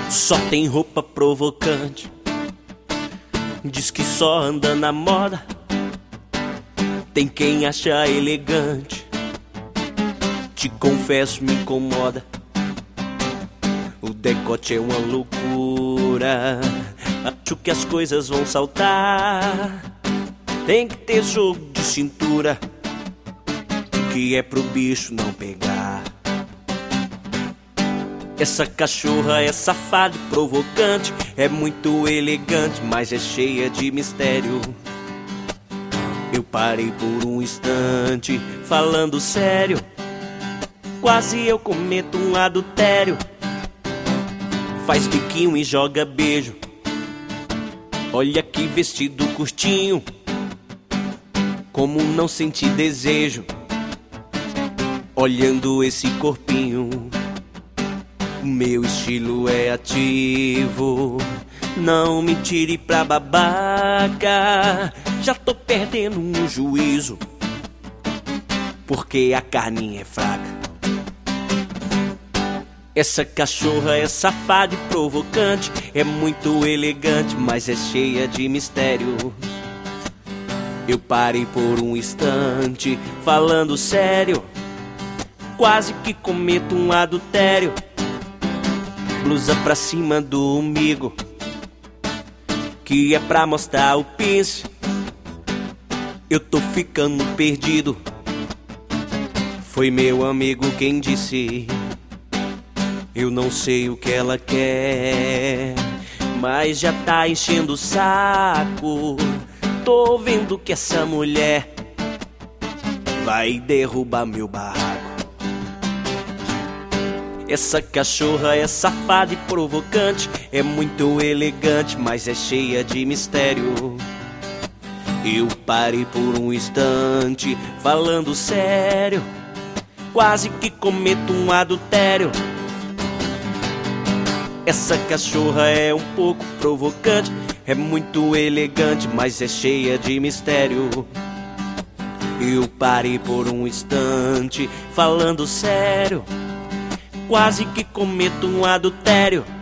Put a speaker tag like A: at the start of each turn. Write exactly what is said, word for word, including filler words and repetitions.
A: Só tem roupa provocante, diz que só anda na moda. Tem quem acha elegante, te confesso me incomoda. O decote é uma loucura, acho que as coisas vão saltar. Tem que ter jogo de cintura, que é pro bicho não pegar. Essa cachorra é safada e provocante, é muito elegante, mas é cheia de mistério. Eu parei por um instante, falando sério, quase eu cometo um adultério. Faz biquinho e joga beijo, olha que vestido curtinho, como não sentir desejo olhando esse corpinho. O meu estilo é ativo, não me tire pra babaca. Já tô perdendo um juízo, porque a carninha é fraca. Essa cachorra é safada e provocante, é muito elegante, mas é cheia de mistério. Eu parei por um instante, falando sério, quase que cometo um adultério. Blusa pra cima do umbigo, que é pra mostrar o pince. Eu tô ficando perdido, foi meu amigo quem disse. Eu não sei o que ela quer, mas já tá enchendo o saco. Tô vendo que essa mulher vai derrubar meu barraco. Essa cachorra é safada e provocante, é muito elegante, mas é cheia de mistério. Eu parei por um instante, falando sério, quase que cometo um adultério. Essa cachorra é um pouco provocante, é muito elegante, mas é cheia de mistério. Eu parei por um instante, falando sério, quase que cometo um adultério.